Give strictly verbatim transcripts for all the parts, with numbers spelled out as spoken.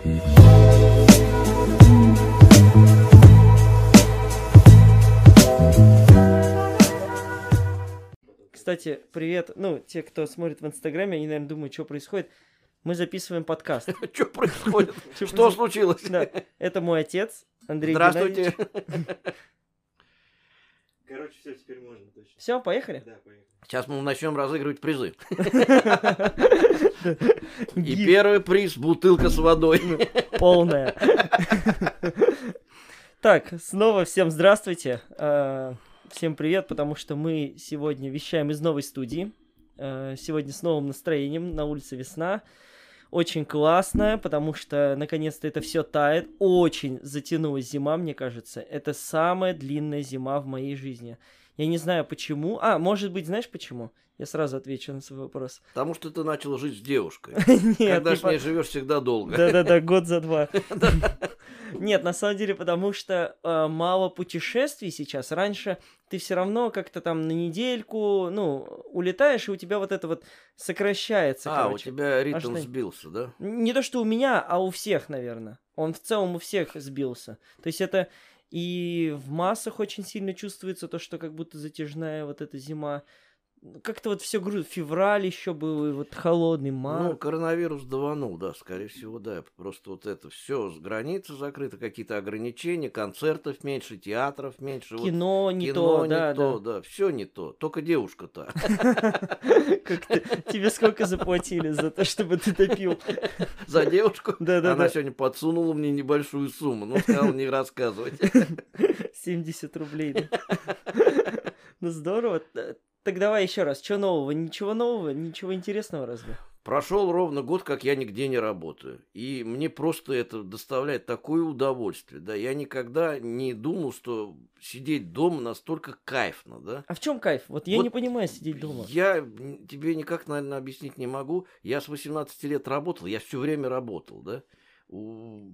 Кстати, привет. Ну, те, кто смотрит в Инстаграме, они, наверное, думают, что происходит. Мы записываем подкаст. Что происходит? Что случилось? Да, это мой отец, Андрей Здравствуйте. Геннадьевич. Короче, все, теперь можно точно. Все, поехали? Да, поехали. Сейчас мы начнем разыгрывать призы. И первый приз — бутылка с водой. Полная. Так, снова всем здравствуйте. А, Всем привет, потому что мы сегодня вещаем из новой студии. А, Сегодня с новым настроением, на улице весна. Очень классно, потому что наконец-то это все тает. Очень затянулась зима, мне кажется. Это самая длинная зима в моей жизни. Я не знаю почему. А, может быть, знаешь почему? Я сразу отвечу на свой вопрос. Потому что ты начал жить с девушкой. Нет, Когда не с по- ней живешь, всегда долго. Да-да-да, год за два. Нет, на самом деле, потому что э, мало путешествий сейчас. Раньше ты все равно как-то там на недельку, ну, улетаешь, и у тебя вот это вот сокращается, А, у короче. тебя ритм что- сбился, да? Не то, что у меня, а у всех, наверное. Он в целом у всех сбился. То есть это и в массах очень сильно чувствуется то, что как будто затяжная вот эта зима. Как-то вот все грустно. Февраль еще был, и вот холодный Ну, март. коронавирус даванул, да, скорее всего, да. Просто вот это все, границы закрыты, какие-то ограничения, концертов меньше, театров меньше. вот Кино не кино то, не да, то, да. да, все не то. Только девушка-то. Как ты- Тебе сколько заплатили за то, чтобы ты топил? За девушку. Да-да-да. Она сегодня подсунула мне небольшую сумму. Ну, сказала не рассказывать. семьдесят рублей. да? Ну здорово. Т- Так давай еще раз. Что нового? Ничего нового? Ничего интересного разве? Прошел ровно год, как я нигде не работаю. И мне просто это доставляет такое удовольствие. Да, я никогда не думал, что сидеть дома настолько кайфно, да. А в чем кайф? Вот я Вот не понимаю сидеть дома. Я м, тебе никак, наверное, объяснить не могу. Я с восемнадцати лет работал, я все время работал, да. У-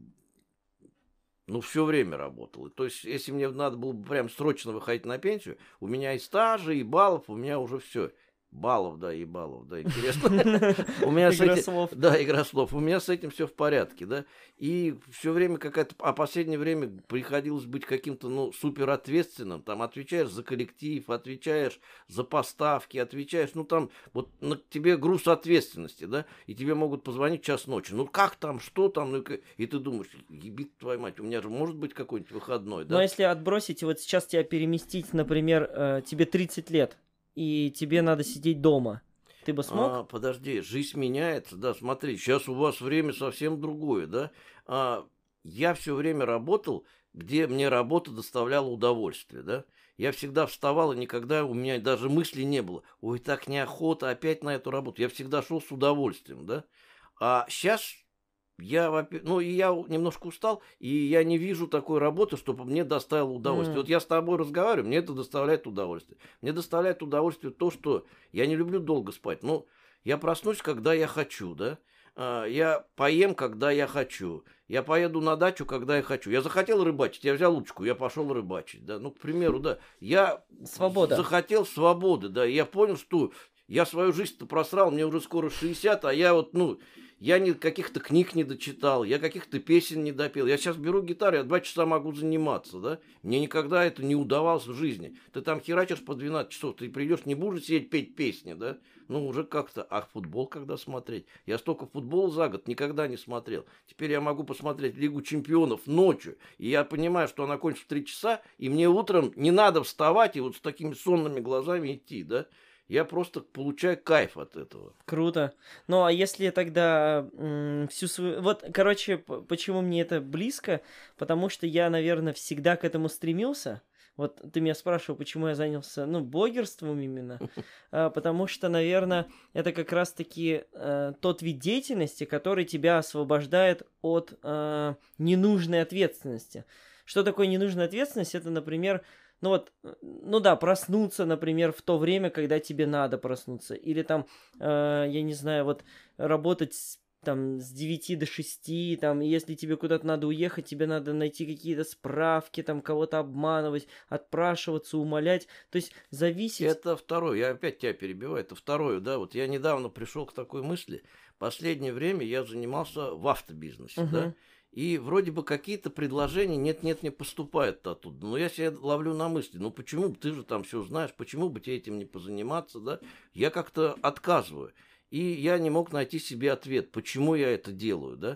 Ну, все время работал. И То есть, если мне надо было бы прям срочно выходить на пенсию, у меня и стажи, и баллов, у меня уже все. Баллов, да, и баллов, да, интересно. У меня с Игра этим- слов. Да, игра слов. У меня с этим все в порядке, да. И все время какая-то... А последнее время приходилось быть каким-то, ну, супер ответственным. Там отвечаешь за коллектив, отвечаешь за поставки, отвечаешь... Ну, там вот на тебе груз ответственности, да. И тебе могут позвонить в час ночи. Ну, как там, что там? Ну, и ка- и ты думаешь, ебит твою мать, у меня же может быть какой-нибудь выходной, Но да. если отбросить, и вот сейчас тебя переместить, например, э, тебе тридцать лет, и тебе надо сидеть дома, ты бы смог? А, подожди, жизнь меняется, да, смотри, сейчас у вас время совсем другое, да. А, я все время работал, где мне работа доставляла удовольствие, да. Я всегда вставал, и никогда у меня даже мысли не было. Ой, так неохота опять на эту работу. Я всегда шел с удовольствием, да. А сейчас я, во-пе- ну, и я у- немножко устал, и я не вижу такой работы, чтобы мне доставило удовольствие. М. Вот я с тобой разговариваю, мне это доставляет удовольствие. Мне доставляет удовольствие то, что я не люблю долго спать. Ну, я проснусь, когда я хочу, да. А, я поем, когда я хочу. Я поеду на дачу, когда я хочу. Я захотел рыбачить, я взял удочку, я пошел рыбачить, да. Ну, к примеру, да. Я Свобода. захотел свободы, да. И я понял, что я свою жизнь-то просрал, мне уже скоро шестьдесят, а я вот, ну, я ни каких-то книг не дочитал, я каких-то песен не допел. Я сейчас беру гитару, я два часа могу заниматься, да? Мне никогда это не удавалось в жизни. Ты там херачишь по двенадцать часов, ты придешь, не будешь сидеть петь песни, да? Ну, уже как-то. А футбол когда смотреть? Я столько футбола за год никогда не смотрел. Теперь я могу посмотреть Лигу чемпионов ночью, и я понимаю, что она кончится в три часа, и мне утром не надо вставать и вот с такими сонными глазами идти, да? Я просто получаю кайф от этого. Круто. Ну, а если тогда м, всю свою... Вот, короче, п- почему мне это близко? Потому что я, наверное, всегда к этому стремился. Вот ты меня спрашивал, почему я занялся, ну, блогерством именно. А, потому что, наверное, это как раз-таки э, тот вид деятельности, который тебя освобождает от э, ненужной ответственности. Что такое ненужная ответственность? Это, например, ну вот, э, ну да, проснуться, например, в то время, когда тебе надо проснуться. Или там, э, я не знаю, вот работать с, там с девяти до шести, там, и если тебе куда-то надо уехать, тебе надо найти какие-то справки, там, кого-то обманывать, отпрашиваться, умолять. То есть зависеть... Это второе, я опять тебя перебиваю, это второе, да, вот я недавно пришел к такой мысли, последнее время я занимался в автобизнесе, Мгм. да, и вроде бы какие-то предложения нет-нет, не поступают оттуда. Но я себя ловлю на мысли, ну почему бы, ты же там все знаешь, почему бы тебе этим не позаниматься, да? Я как-то отказываю. И я не мог найти себе ответ, почему я это делаю, да?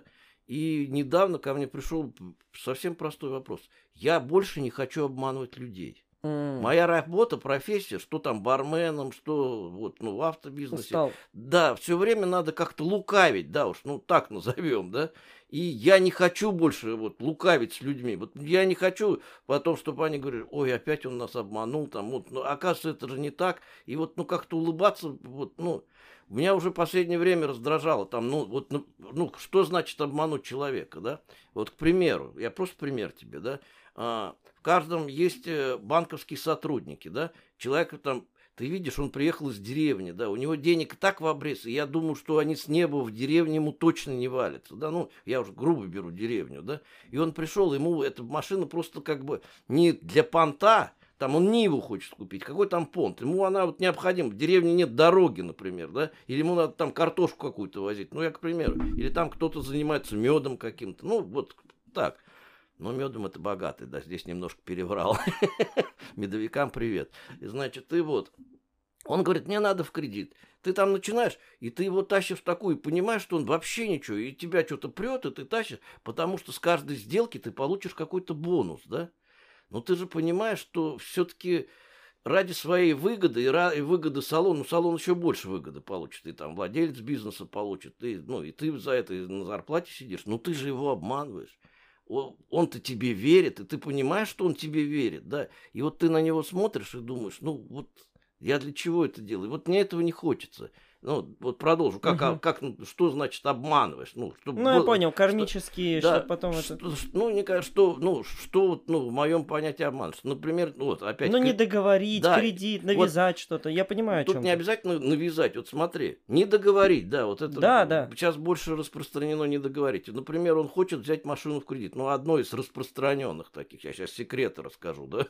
И недавно ко мне пришел совсем простой вопрос. Я больше не хочу обманывать людей. М, Моя работа, профессия, что там барменом, что вот, ну, в автобизнесе, Устал. да, все время надо как-то лукавить, да уж, ну так назовем, да. И я не хочу больше вот лукавить с людьми. Вот я не хочу потом, чтобы они говорили, ой, опять он нас обманул, там, вот, ну, оказывается, это же не так. И вот, ну, как-то улыбаться, вот, ну, меня уже в последнее время раздражало, там, ну, вот, ну, ну, что значит обмануть человека, да? Вот, к примеру, я просто пример тебе, да. А, в каждом есть э, банковские сотрудники, да. Человек там, ты видишь, он приехал из деревни, да, у него денег так в обрез, и я думаю, что они с неба в деревне ему точно не валятся, да, ну, я уже грубо беру деревню, да, и он пришел, ему эта машина просто как бы не для понта, там он Ниву хочет купить, какой там понт, ему она вот необходима, в деревне нет дороги, например, да, или ему надо там картошку какую-то возить, ну, я к примеру, или там кто-то занимается медом каким-то, ну, вот так. Но медом это богатый, да, здесь немножко переврал. Медовикам привет. И, значит, ты вот, он говорит, мне надо в кредит. Ты там начинаешь, и ты его тащишь в такую, и понимаешь, что он вообще ничего, и тебя что-то прет, и ты тащишь, потому что с каждой сделки ты получишь какой-то бонус, да? Но ты же понимаешь, что все-таки ради своей выгоды и, ра- и выгоды салона, ну, салон еще больше выгоды получит, и там владелец бизнеса получит, и, ну, и ты за это и на зарплате сидишь, ну, ты же его обманываешь. О- Он-то тебе верит, и ты понимаешь, что он тебе верит, да, и вот ты на него смотришь и думаешь, ну, вот я для чего это делаю? Вот мне этого не хочется. Ну, вот продолжу. Как, а, Мгм. как, ну, что значит обманываешь? Ну, чтобы Ну, я было, понял, что, кармические, чтобы да, потом это... что, ш- ну, мне кажется, что, ну, что, вот, ну, в моем понятии обман. Что, например, ну, вот опять, Ну, не кре- договорить, да, кредит, вот навязать что-то. Я понимаю, о тут чем не ты. обязательно навязать. Вот смотри, не договорить, да, вот это Да, да. сейчас больше распространено не договорить. Например, он хочет взять машину в кредит. Ну, одно из распространенных таких, я сейчас секреты расскажу, да,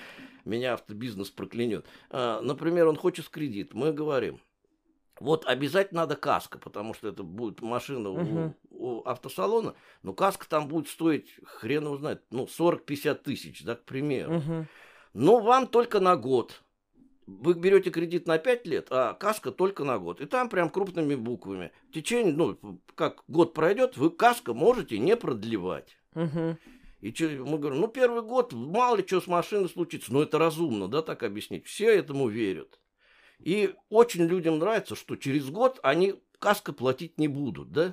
меня автобизнес проклянет. А, например, он хочет в кредит, мы говорим, вот обязательно надо каска, потому что это будет машина Мгм. у, у автосалона, но каска там будет стоить, хрен его знает, ну, сорок-пятьдесят тысяч, да, к примеру. Мгм. Но вам только на год. Вы берете кредит на пять лет, а каска только на год. И там прям крупными буквами. В течение, ну, как год пройдет, вы каска можете не продлевать. Мгм. И чё, мы говорим, ну, первый год, мало ли что с машиной случится. Но это разумно, да, так объяснить. Все этому верят. И очень людям нравится, что через год они каска платить не будут, да?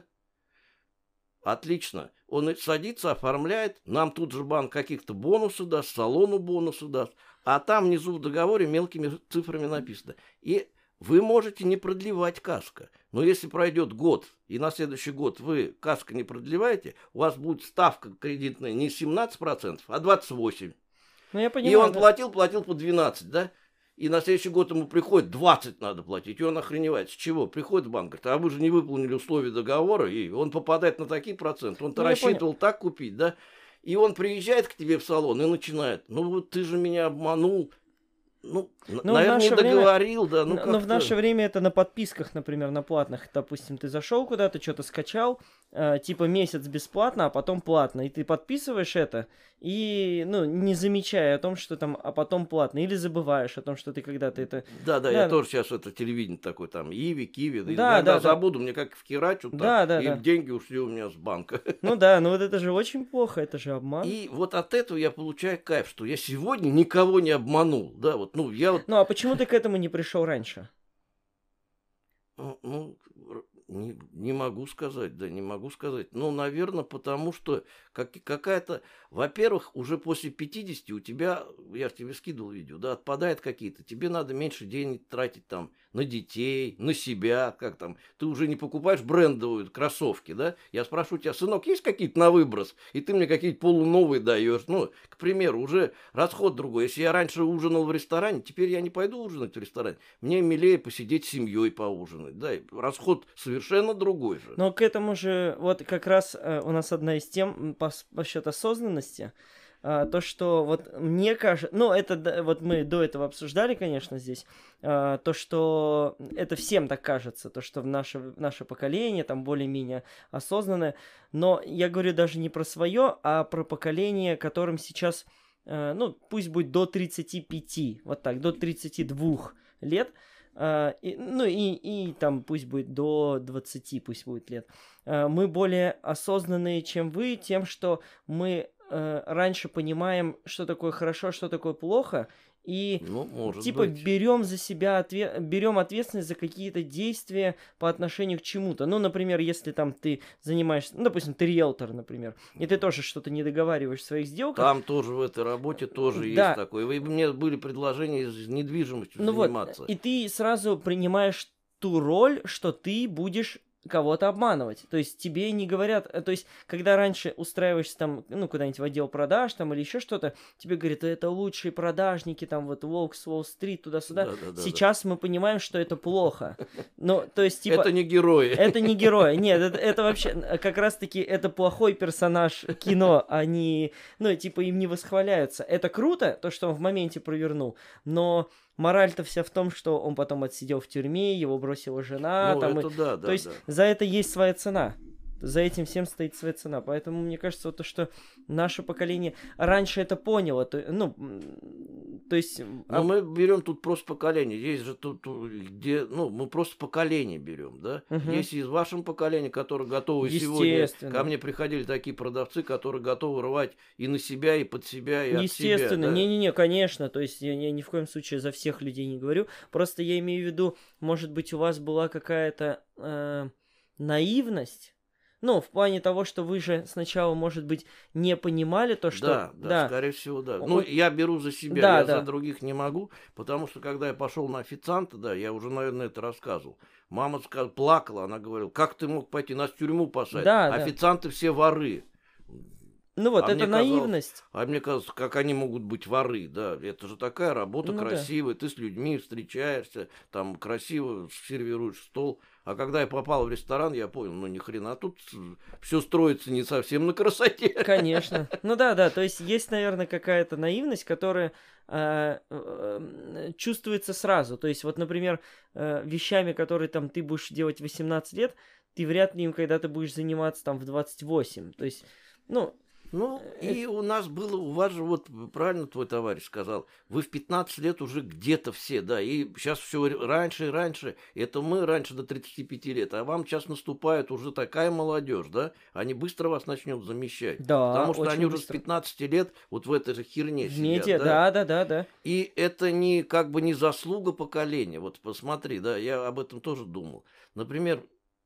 Отлично. Он и садится, оформляет. Нам тут же банк каких-то бонусы даст, салону бонусы даст. А там внизу в договоре мелкими цифрами написано. И вы можете не продлевать каска. Но если пройдет год, и на следующий год вы каска не продлеваете, у вас будет ставка кредитная не семнадцать процентов, а двадцать восемь процентов. Ну, я И понимаю, он да. платил, платил по двенадцать, да? И на следующий год ему приходит двадцать надо платить. И он охреневает. С чего? Приходит в банк, говорит, а вы же не выполнили условия договора. И он попадает на такие проценты. Он-то Ну, я понял. рассчитывал так купить, да? И он приезжает к тебе в салон и начинает. Ну вот ты же меня обманул. Ну, н- Ну, в наверное, не наше время... договорил, да. Ну Н- Но в наше как-то. время это на подписках, например, на платных. Допустим, ты зашел куда-то, что-то скачал, э, типа месяц бесплатно, а потом платно. И ты подписываешь это, и, ну, не замечая о том, что там, а потом платно. Или забываешь о том, что ты когда-то это... Да, да, я Да, тоже сейчас это телевидение такое там, Иви, Киви. да, Иногда да, да. забуду, мне как вкирачу так, Да, да, и да. деньги ушли у меня с банка. Ну да, ну вот это же очень плохо, это же обман. И вот от этого я получаю кайф, что я сегодня никого не обманул. Да, вот, ну, я вот, Ну а почему ты к этому не пришел раньше? ну, ну, р- не, не могу сказать, да, не могу сказать. Ну, наверное, потому что как, какая-то, во-первых, уже после пятидесяти у тебя, я же тебе скидывал видео, да, отпадает какие-то, тебе надо меньше денег тратить там на детей, на себя, как там, ты уже не покупаешь брендовые кроссовки, да, я спрашиваю тебя, сынок, есть какие-то на выброс, и ты мне какие-то полуновые даешь, ну, к примеру, уже расход другой, если я раньше ужинал в ресторане, теперь я не пойду ужинать в ресторане, мне милее посидеть с семьей поужинать, да, и расход совершенно другой же. Но к этому же, вот как раз э, у нас одна из тем м, по, с- по счет осознанности. а, то, что вот мне кажется, ну, это да, вот мы до этого обсуждали, конечно, здесь, а, то, что это всем так кажется, то, что в наше, наше поколение там более-менее осознанное, но я говорю даже не про свое, а про поколение, которым сейчас, а, ну, пусть будет до тридцати пяти, вот так, до тридцати двух лет, а, и, ну, и, и там пусть будет до двадцати, пусть будет лет. А, мы более осознанные, чем вы, тем, что мы э, раньше понимаем, что такое хорошо, что такое плохо, и Ну, может типа быть. берем за себя отве- берем ответственность за какие-то действия по отношению к чему-то. Ну, например, если там ты занимаешься, ну, допустим, ты риэлтор, например, и ты тоже что-то не договариваешь в своих сделках. Там тоже в этой работе тоже Да. есть такое. Вы, мне были предложения с недвижимостью Ну вот, заниматься. и ты сразу принимаешь ту роль, что ты будешь кого-то обманывать. То есть тебе не говорят... э, То есть, когда раньше устраиваешься там, ну, куда-нибудь в отдел продаж там или еще что-то, тебе говорят, это лучшие продажники, там, вот, Волк с Уолл-стрит, туда-сюда. Да-да-да-да. Сейчас мы понимаем, что это плохо. Ну, то есть, типа... Это не герои. Это не герой. Нет, это, это вообще... э, Как раз-таки это плохой персонаж кино. Они, ну, типа, им не восхваляются. Это круто, то, что он в моменте провернул, но... Мораль-то вся в том, что он потом отсидел в тюрьме, его бросила жена. Ну, там, это и... да, да, То есть да. за это есть своя цена. За этим всем стоит своя цена. Поэтому мне кажется, вот то, что наше поколение раньше это поняло, то, ну, м, то есть... Ну, а- мы берем тут просто поколение. Есть же тут, тут, где, ну, мы просто поколение берем, да? Мгм. Есть из вашего поколения, которые готовы сегодня. Естественно. Ко мне приходили такие продавцы, которые готовы рвать и на себя, и под себя, и от себя. Естественно, да. не-не-не, конечно, то есть я, я ни в коем случае за всех людей не говорю, просто я имею в виду, может быть, у вас была какая-то э, наивность, ну, в плане того, что вы же сначала, может быть, не понимали то, что... Да, да, скорее всего, да. О- Ну, я беру за себя, Да, я да. за других не могу, потому что, когда я пошел на официанта, да, я уже, наверное, это рассказывал. Мама сказ- плакала, она говорила, как ты мог пойти, нас в тюрьму посадить, Да, да. официанты все воры. Ну вот, А это мне казалось- наивность. А мне кажется, как они могут быть воры, да, это же такая работа Ну да. красивая, ты с людьми встречаешься, там красиво сервируешь стол. А когда я попал в ресторан, я понял, ну ни хрена, тут все строится не совсем на красоте. Конечно. Ну да, да, то есть есть, наверное, какая-то наивность, которая э, э, чувствуется сразу. То есть вот, например, э, вещами, которые там ты будешь делать в восемнадцать лет, ты вряд ли им когда-то будешь заниматься там в двадцать восемь. То есть, ну, Ну, и у нас было, у вас же, вот правильно твой товарищ сказал, вы в пятнадцать лет уже где-то все, да, и сейчас все раньше и раньше, это мы раньше до тридцати пяти лет, а вам сейчас наступает уже такая молодежь, да, они быстро вас начнут замещать, да, потому что очень они уже с быстро. пятнадцати лет вот в этой же херне В сидят, медиа, да. да, да, да, да. И это не как бы не заслуга поколения, вот посмотри, да, я об этом тоже думал, например,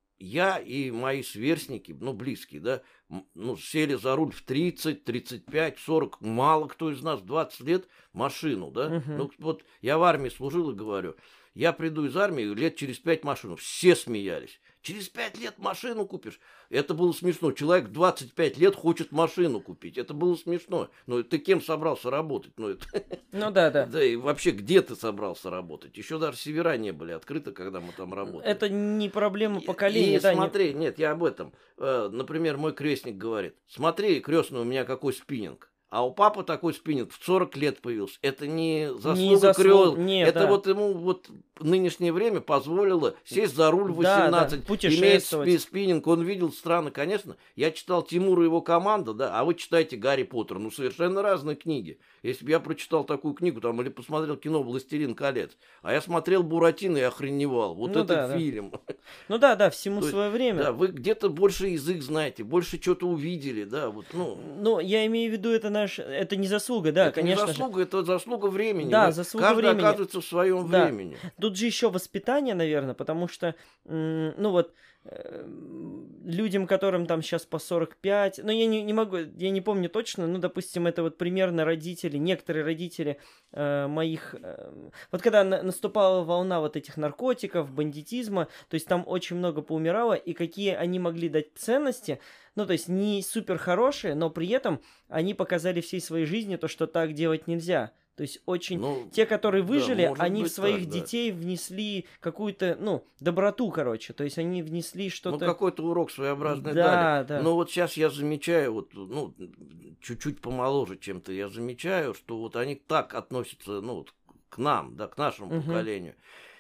я и мои сверстники, ну, близкие, да, м, ну, сели за руль в тридцать, тридцать пять, сорок, мало кто из нас в двадцать лет машину, да. Мгм. Ну, вот я в армии служил и говорю, я приду из армии, лет через пять машину, все смеялись. Через пять лет машину купишь. Это было смешно. Человек в двадцать пять лет хочет машину купить. Это было смешно. Но ты кем собрался работать? Ну, это... Ну да, да. Да и вообще, где ты собрался работать? Еще даже севера не были открыты, когда мы там работали. Это не проблема И- поколения, И да, не- смотри, нет, я об этом. Э, Например, мой крестник говорит, смотри, крестный, у меня какой спиннинг. А у папы такой спиннинг в сорок лет появился. Это не заслуга заслу- крёл- нет, Это да. вот ему вот нынешнее время позволило сесть за руль в Да, да, восемнадцать, иметь путешествовать. спи- спиннинг. Он видел страны, конечно. Я читал Тимура и его команда, да, а вы читаете Гарри Поттер. Ну, совершенно разные книги. Если бы я прочитал такую книгу, там, или посмотрел кино «Властелин колец», а я смотрел «Буратино» и охреневал. Вот Ну этот да, да. фильм. Ну да, да, всему То есть, свое время. Да, вы где-то больше язык знаете, больше что-то увидели, да, вот, ну. Ну, я имею в виду, это наш, это не заслуга, да, это конечно не же. заслуга, это заслуга времени. Да, Вы- заслуга Каждый времени. оказывается в своем Да. времени. Тут же еще воспитание, наверное, потому что, м, ну вот, э, людям, которым там сейчас по сорок пять, ну я не, не могу, я не помню точно, ну, допустим, это вот примерно родители, некоторые родители э, моих, э, вот когда на- наступала волна вот этих наркотиков, бандитизма, то есть там очень много поумирало, и какие они могли дать ценности, ну, то есть не супер хорошие, но при этом они показали всей своей жизни то, что так делать нельзя. То есть очень... Ну, Те, которые да, выжили, может они в быть своих так, да. детей внесли какую-то, ну, доброту, короче. То есть они внесли Ну, что-то... какой-то урок своеобразный Да, дали. да. Но вот сейчас я замечаю, вот, ну, чуть-чуть помоложе, чем ты, я замечаю, что вот они так относятся, ну, вот, к нам, да, к нашему Мгм. поколению.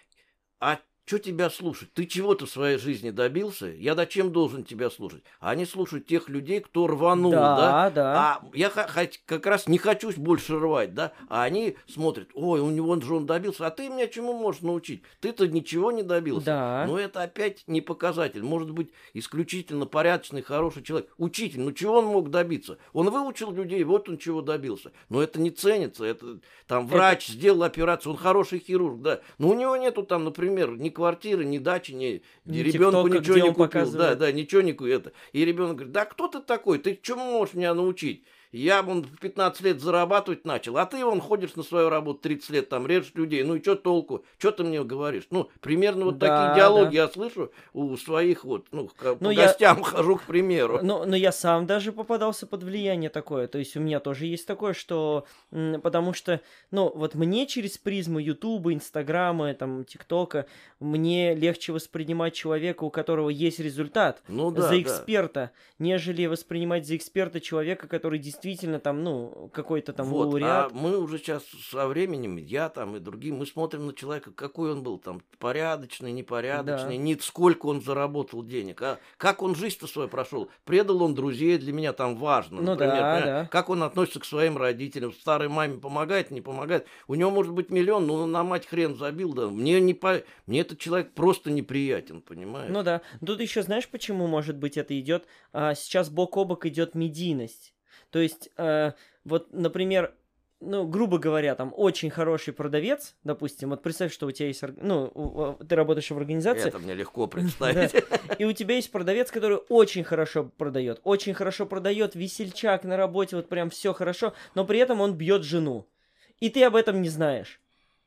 А что тебя слушать? Ты чего-то в своей жизни добился? Я зачем должен тебя слушать? Они слушают тех людей, кто рванул, да? Да, да. А я ха- хот- как раз не хочу больше рвать, да? А они смотрят, ой, у него же он добился, а ты меня чему можешь научить? Ты-то ничего не добился. Да. Но это опять не показатель. Может быть, исключительно порядочный, хороший человек. Учитель, ну чего он мог добиться? Он выучил людей, вот он чего добился. Но это не ценится. Это там врач сделал операцию, он хороший хирург, да. Но у него нету там, например, ни квартиры, ни дачи, ни, Ни ребенку ТикТока, ничего где не он купил. показывает. Да, да, ничего не купил. Это. И ребенок говорит, да кто ты такой? Ты чему можешь меня научить? Я вон в пятнадцать лет зарабатывать начал, а ты вон ходишь на свою работу тридцать лет, там режешь людей. Ну и что толку? Что ты мне говоришь? Ну, примерно вот Да, такие диалоги да. я слышу у своих вот, ну, к- Ну, по я- гостям хожу, к примеру. Но, но я сам даже попадался под влияние такое. То есть у меня тоже есть такое, что... м, Потому что, ну, вот мне через призму Ютуба, Инстаграма, там, ТикТока, мне легче воспринимать человека, у которого есть результат, Ну да, за да. эксперта, нежели воспринимать за эксперта человека, который действительно там, ну, какой-то там Вот, лауреат. а мы уже сейчас со временем, я там и другие, мы смотрим на человека, какой он был там, порядочный, непорядочный, Да. не сколько он заработал денег, а как он жизнь-то свою прошел, предал он друзей, для меня там важно, Ну например, да, понимаешь? да. Как он относится к своим родителям, старой маме помогает, не помогает, у него может быть миллион, но на мать хрен забил, да, мне, не по... мне этот человек просто неприятен, понимаешь? Ну да. Тут еще знаешь, почему, может быть, это идет? А, сейчас бок о бок идет медийность. То есть, э, вот, например, ну, грубо говоря, там очень хороший продавец, допустим, вот представь, что у тебя есть, орг- ну, у- у- ты работаешь в организации, Это мне легко да, представить. и у тебя есть продавец, который очень хорошо продает, очень хорошо продает, весельчак на работе, вот прям все хорошо, но при этом он бьет жену, и ты об этом не знаешь.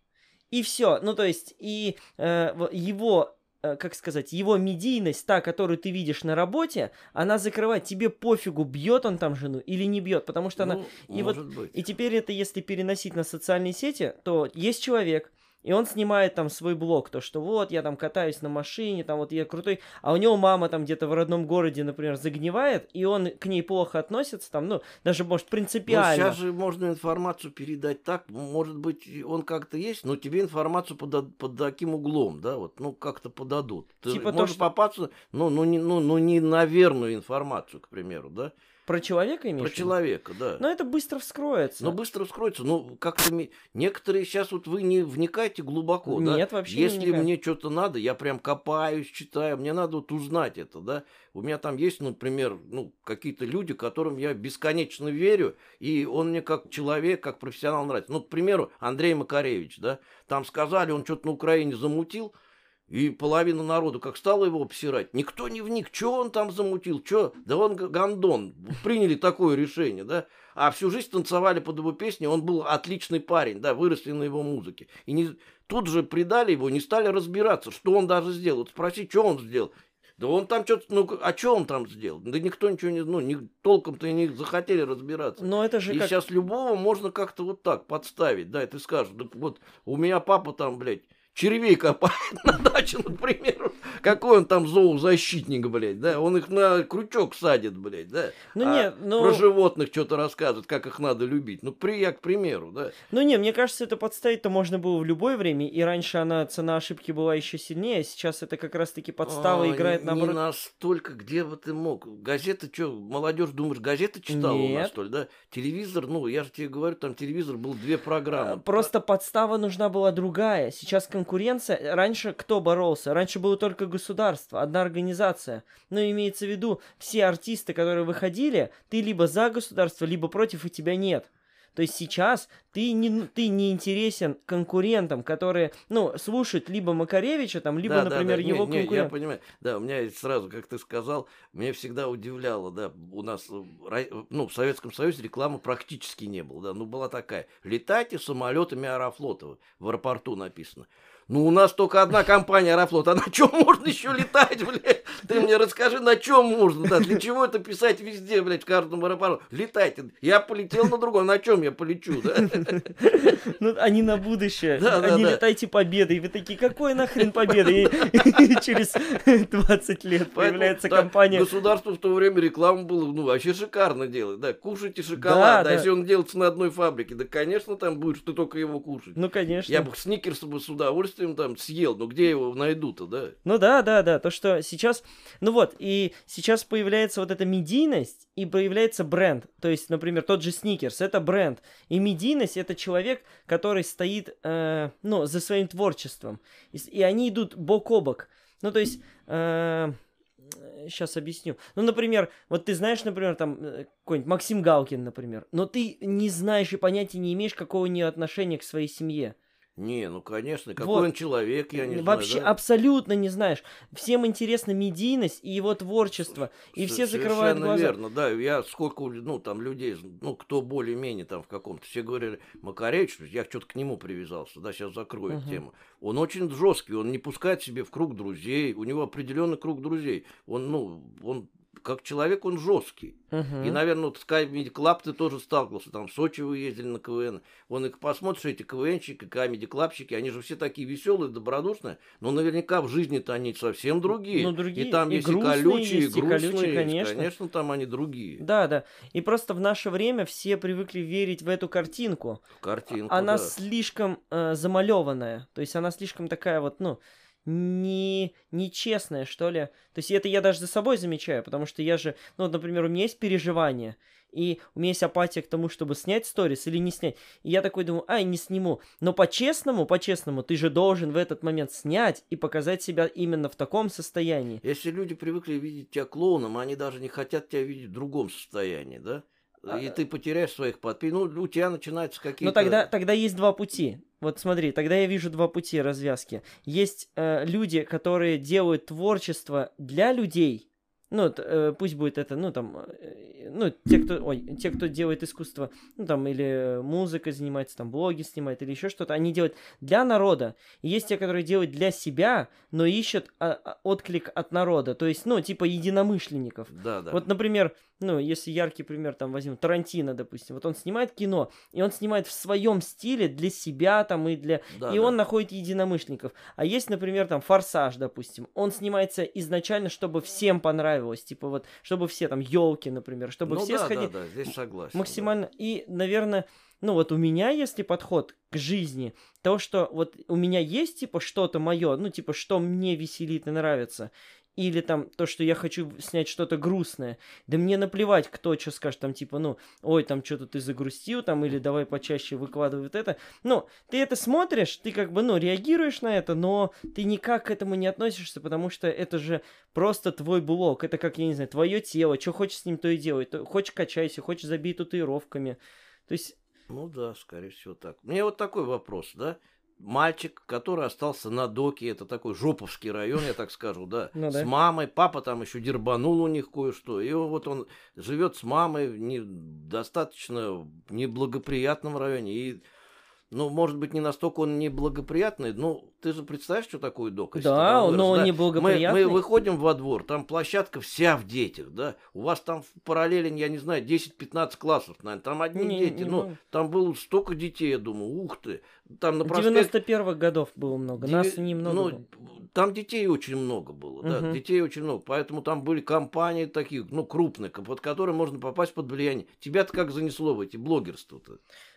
И все, ну то есть, и э, в- его, э, как сказать, его медийность, та, которую ты видишь на работе, она закрывает, тебе пофигу, бьет он там жену или не бьет, потому что она... Ну, И вот, может быть. и теперь это, если переносить на социальные сети, то есть человек, и он снимает там свой блог, то, что вот, я там катаюсь на машине, там вот я крутой, а у него мама там где-то в родном городе, например, загнивает, и он к ней плохо относится, там, ну, даже, может, Ну, принципиально. сейчас же можно информацию передать так, м, может быть, и он как-то есть, но тебе информацию пода- под таким углом, да, вот, ну, как-то подадут. Ты Типа то, можешь что- попасться, ну, ну, не, ну, ну, не на верную информацию, к примеру, да, Про человека имеешь про в виду? человека, да. Но это быстро вскроется. Но быстро вскроется. Ну, как-то ми- некоторые сейчас вот вы не вникайте глубоко, да. Нет, вообще не Если вникаю. мне что-то надо, я прям копаюсь, читаю, мне надо вот узнать это, да. У меня там есть, например, ну, какие-то люди, которым я бесконечно верю, и он мне как человек, как профессионал нравится. Ну, к примеру, Андрей Макаревич, да. Там сказали, он что-то на Украине замутил, и половина народу как стала его обсирать, никто не вник, что он там замутил, что, да он г- гондон, приняли такое решение, да, а всю жизнь танцевали под его песни, он был отличный парень, да, выросли на его музыке, и не, тут же предали его, не стали разбираться, что он даже сделал, вот спроси, что он сделал, да он там что-то, ну, а что он там сделал, да никто ничего не, ну, не, толком-то и не захотели разбираться. Но это же И как... сейчас любого можно как-то вот так подставить, да, и ты скажешь, да, вот у меня папа там, блядь, червей копает на даче, например. Какой он там зоозащитник, блядь, да? Он их на крючок садит, блядь, да? Ну А нет, ну... про животных что-то рассказывает, как их надо любить. Ну, при, я к примеру, да? Ну не, мне кажется, это подставить-то можно было в любое время, и раньше она, цена ошибки была еще сильнее, а сейчас это как раз-таки подстава А, играет не наоборот. настолько, где бы ты мог? Газеты, что, молодежь, думаешь, газеты читала у нас, Нет. что ли, да? Телевизор, ну, я же тебе говорю, там телевизор был две А, программы. Просто подстава нужна была другая. Сейчас конкуренция. Раньше кто боролся? Раньше было только государство, одна организация. Но имеется в виду, все артисты, которые выходили, ты либо за государство, либо против, и тебя нет. То есть сейчас ты не, ты не интересен конкурентам, которые, ну, слушают либо Макаревича, там, либо, Да, да, например, да. Не, его не, я конкурент. понимаю. Да, у меня есть сразу, как ты сказал, меня всегда удивляло, да, у нас, э, ра- ну, в Советском Союзе рекламы практически не было, да, ну, была такая, летайте самолетами Аэрофлота, в аэропорту написано. Ну, у нас только одна компания Аэрофлот, а на чем можно еще летать, блядь? Ты мне расскажи, на чем можно, да, для чего это писать везде, блядь, в каждом аэропорту. Летайте. Я полетел на другой, на чем я полечу, да? Ну, они на будущее. Да, да, Они да. летайте победой. И вы такие, какой нахрен победа? И через двадцать лет Поэтому, появляется да, компания. Государство в то время рекламу было, ну, вообще шикарно делать, да, кушайте шоколад, Да, да, да. если он делается на одной фабрике, да, конечно, там будешь ты только его кушать. Ну, конечно. Я бы сникерс бы с удовольствием там съел, но где его найду-то, да? Ну да, да, да, то, что сейчас, ну вот, и сейчас появляется вот эта медийность, и появляется бренд, то есть, например, тот же Сникерс, это бренд, и медийность — это человек, который стоит, э, ну, за своим творчеством, и, с- и они идут бок о бок, ну, то есть, сейчас объясню, ну, например, вот ты знаешь, например, там, э, какой-нибудь Максим Галкин, например, но ты не знаешь и понятия не имеешь, какого у него отношения к своей семье. Не, ну, конечно, какой Вот. он человек, я не Вообще знаю, да? абсолютно не знаешь. Всем интересна медийность и его творчество. И С- все закрывают совершенно глаза. верно, да, я сколько, у лю- ну, там, людей, з- ну, кто более-менее там в каком-то, все говорили, Макаревич, я что-то к нему привязался, да, сейчас закрою Мгм. тему. Он очень жесткий, он не пускает себе в круг друзей, у него определенный круг друзей. Он, ну, он, как человек, он жесткий. И, Мгм. наверное, вот Sky Comedy Club ты тоже сталкивался, там в Сочи вы ездили на КВН. Он их посмотришь, эти КВНщики, Comedy Clubщики, они же все такие веселые, добродушные, но наверняка в жизни-то они совсем другие. Ну, другие. И там И есть и грустные колючие, и есть, и грустные, колючие, конечно. конечно, там они другие. Да, да. И просто в наше время все привыкли верить в эту картинку. Картинку, Она да. слишком э, замалеванная. То есть она слишком такая вот, ну, не, нечестная, что ли. То есть это я даже за собой замечаю, потому что я же, ну, вот, например, у меня есть переживания, и у меня есть апатия к тому, чтобы снять сторис или не снять. И я такой думаю, ай, не сниму. Но по-честному, по-честному, ты же должен в этот момент снять и показать себя именно в таком состоянии. Если люди привыкли видеть тебя клоуном, они даже не хотят тебя видеть в другом состоянии, да? И А, ты потеряешь своих подписчиков. Ну, у тебя начинаются Но какие-то... тогда, тогда есть два пути. Вот смотри, тогда я вижу два пути развязки. Есть э, люди, которые делают творчество для людей. Ну, т- э, пусть будет это, ну, там, э, ну, те, кто, ой, те, кто делает искусство, ну, там, или музыкой занимается, там, блоги снимает, или еще что-то, они делают для народа. И есть те, которые делают для себя, но ищут а, а, отклик от народа, то есть, ну, типа единомышленников. Да, да. Вот, например, ну, если яркий пример, там, возьмем Тарантино, допустим, вот он снимает кино, и он снимает в своем стиле для себя, там, и для... Да, и да. он находит единомышленников. А есть, например, там, Форсаж, допустим, он снимается изначально, чтобы всем понравилось, типа, вот, чтобы все, там, елки, например, чтобы Ну все да, сходили да, да, здесь согласен. максимально... И, наверное, ну, вот у меня, если подход к жизни, то, что вот у меня есть, типа, что-то мое, ну, типа, что мне веселит и нравится, или там то, что я хочу снять что-то грустное. Да мне наплевать, кто что скажет, там типа, ну, ой, там что-то ты загрустил, там, или давай почаще выкладывай вот это. Ну, ты это смотришь, ты как бы, ну, реагируешь на это, но ты никак к этому не относишься, потому что это же просто твой блог. Это как, я не знаю, твое тело, что хочешь с ним, то и делай. То, хочешь качайся, хочешь забей татуировками. То есть... Ну да, скорее всего так. Мне вот такой вопрос, да? Мальчик, который остался на доке, это такой Жоповский район, я так скажу, да, Ну с да. мамой, папа там еще дербанул у них кое-что, и вот он живет с мамой в не, достаточно неблагоприятном районе, и, ну, может быть, не настолько он неблагоприятный, но ты же представляешь, что такое док? если ты Да, там вырос, но он да? Мы, неблагоприятный. мы выходим во двор, там площадка вся в детях, да, у вас там в параллели, я не знаю, десять-пятнадцать классов, наверное, там одни Не- дети, не ну, много. там было столько детей, я думаю, ух ты, там на проспекте... девяносто первых годов было много, нас Деви- немного ну, было. там детей очень много было, да, Мгм. детей очень много, поэтому там были компании такие, ну, крупные, ко- под которые можно попасть под влияние. Тебя-то как занесло в эти блогерства-то?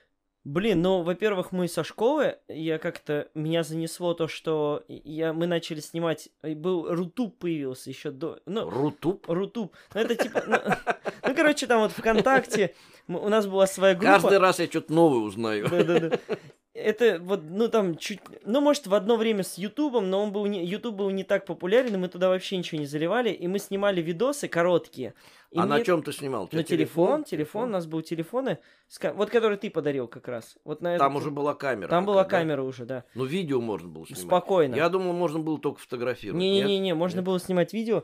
Блин, ну, во-первых, мы со школы, я как-то, меня занесло то, что я, мы начали снимать, и был Рутуб появился еще до, ну, Рутуб? Рутуб, ну, это типа, ну, ну, короче, там вот ВКонтакте м- у нас была своя группа. Каждый раз я что-то новое узнаю. Да-да-да. Это вот, ну, там чуть, ну, может, в одно время с Ютубом, но он был не, Ютуб был не так популярен, и мы туда вообще ничего не заливали, и мы снимали видосы короткие. И А на мне- чем ты снимал? У тебя На телефон, телефон, у нас был телефоны, с ка- вот который ты подарил как раз. Вот на Там этот- уже была камера. Там была какая-то, да? камера уже, да. Ну, видео можно было снимать. Спокойно. Я думал, можно было только фотографировать. нет? Не-не-не, можно Нет? было снимать видео.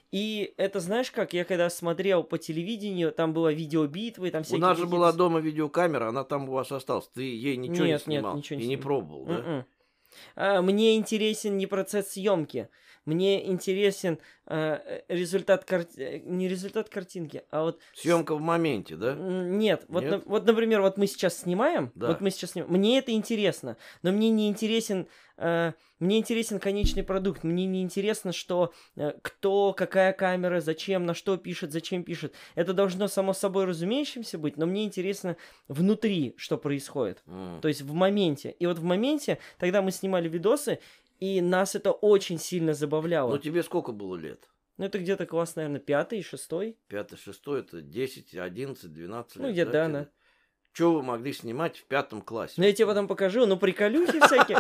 И это, знаешь как, я когда смотрел по телевидению, там была видеобитвы, там У всякие нас же какие-то была с- дома видеокамера, она там у вас осталась. Ты ей ничего Нет, не нет, снимал ничего не и не снимал. пробовал, да? Мгм. А, мне интересен не процесс съемки. Мне интересен э, результат кар... не результат картинки, а вот... Съемка в моменте, да? Нет, вот, Нет? на- вот, например, вот мы сейчас снимаем, Да. вот мы сейчас снимаем, мне это интересно, но мне не интересен, э, мне интересен конечный продукт, мне не интересно, что э, кто, какая камера, зачем, на что пишет, зачем пишет. Это должно само собой разумеющимся быть, но мне интересно внутри, что происходит, М. то есть в моменте. И вот в моменте, тогда мы снимали видосы, и нас это очень сильно забавляло. Ну, тебе сколько было лет? Ну, это где-то класс, наверное, пятый, шестой. Пятый, шестой, это десять, одиннадцать, двенадцать Ну, лет. где-то, да, да. Что вы могли снимать в пятом классе? Ну, я тебе потом покажу, ну, приколюхи всякие.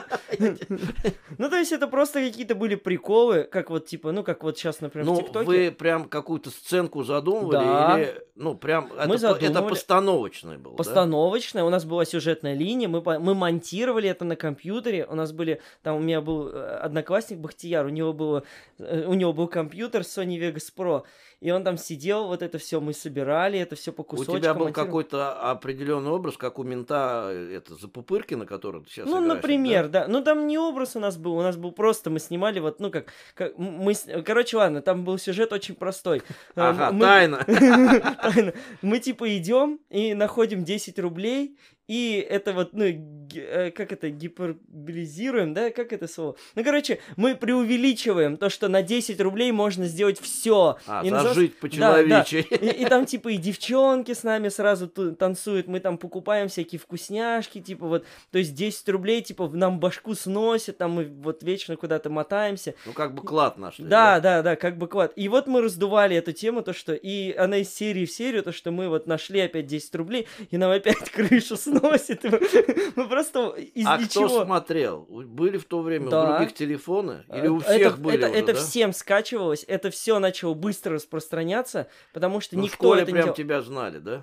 Ну, то есть, это просто какие-то были приколы, как вот, типа, ну, как вот сейчас, например, в Ну, ТикТоке. вы прям какую-то сценку задумывали? Да. Или, ну, прям, это, Мы по- это задумывали. постановочное было, да? Постановочная, у нас была сюжетная линия, мы, по- мы монтировали это на компьютере, у нас были, там у меня был э, одноклассник Бахтияр, у него, было, э, у него был компьютер Sony Vegas Pro, и он там сидел, вот это все мы собирали, это все по У кусочкам. тебя был монтировали. какой-то определенный образ, как у мента, э, это, Запупыркина, который ты сейчас Ну, играешь, например, да? да? Ну, там не образ у нас был, у нас был просто, мы снимали вот, ну, как, как м- мы, с- короче, ладно, там был сюжет очень простой. Э, Ага, мы- тайна. Тайна. Мы типа идем и находим десять рублей, и это вот, ну, г- э, как это, гиперболизируем, да, как это слово? Ну, короче, мы преувеличиваем то, что на десять рублей можно сделать все. А, И назад- зажить Да, да. по-человечьи. И, и там, типа, и девчонки с нами сразу ту- танцуют, мы там покупаем всякие вкусняшки, типа, вот, то есть десять рублей, типа, в- нам башку сносит, там мы вот вечно куда-то мотаемся. Ну, как бы клад наш. Да, да, да, как бы клад. И вот мы раздували эту тему, то что, и она из серии в серию, то что мы вот нашли опять десять рублей, и нам опять крышу сносит. и Мы мы просто из А ничего... кто смотрел? У- Были в то время Да. у других телефоны? Или у Это- всех это, были это, уже, это да? всем скачивалось, это все начало быстро распространяться, потому что Ну, в никто школе это не прям делал. тебя знали, да?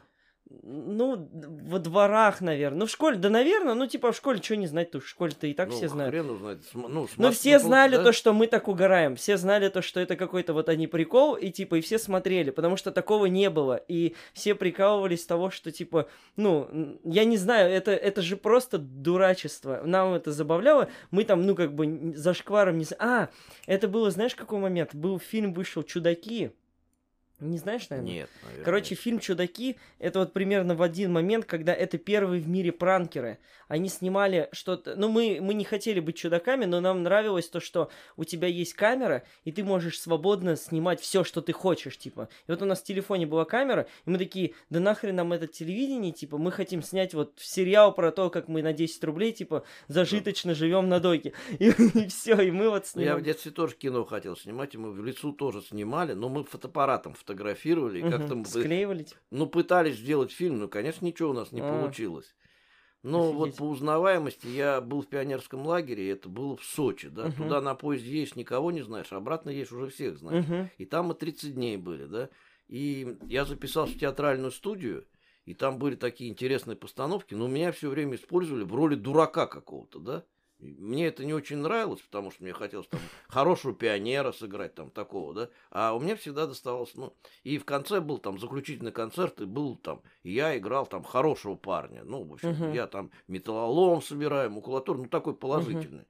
Ну, во дворах, наверное. Ну, в школе, да, наверное, ну, типа, в школе что не знать-то, в школе-то и так Ну, все знают. хрен узнает. См- Ну, Ну, смат- все ну, знали да? то, что мы так угораем. Все знали то, что это какой-то вот они прикол, и типа, и все смотрели, потому что такого не было. И все прикалывались с того, что типа, ну, н- я не знаю, это, это же просто дурачество. Нам это забавляло. Мы там, ну, как бы н- зашкваром не... с- А, это было, знаешь, какой момент? Был фильм, вышел «Чудаки». Не знаешь, наверное? Нет, наверное. Короче, фильм «Чудаки» — это вот примерно в один момент, когда это первые в мире пранкеры. Они снимали что-то... Ну, мы, мы не хотели быть чудаками, но нам нравилось то, что у тебя есть камера, и ты можешь свободно снимать все, что ты хочешь, типа. И вот у нас в телефоне была камера, и мы такие, да нахрен нам это телевидение, типа, мы хотим снять вот сериал про то, как мы на десять рублей, типа, зажиточно живем на доке. И, все, и мы вот Ну, я в снимаем. детстве тоже кино хотел снимать, и мы в лесу тоже снимали, но мы фотоаппаратом фотографировали, и как-то Мгм. мы, Склеивали, типа. ну, пытались сделать фильм, но, конечно, ничего у нас не А. получилось. Но вот Офигеть. по узнаваемости я был в пионерском лагере, и это было в Сочи, да, Мгм. туда на поезде едешь, никого не знаешь, а обратно едешь, уже всех знаешь. Мгм. И там мы тридцать дней были, да, и я записался в театральную студию, и там были такие интересные постановки, но меня все время использовали в роли дурака какого-то, да. И мне это не очень нравилось, потому что мне хотелось там хорошего пионера сыграть, там такого, да. А у меня всегда доставалось, ну, и в конце был там заключительный концерт, и был там, и я играл там хорошего парня. Ну, в общем, Мгм. я там металлолом собираю, макулатуру, ну, такой положительный.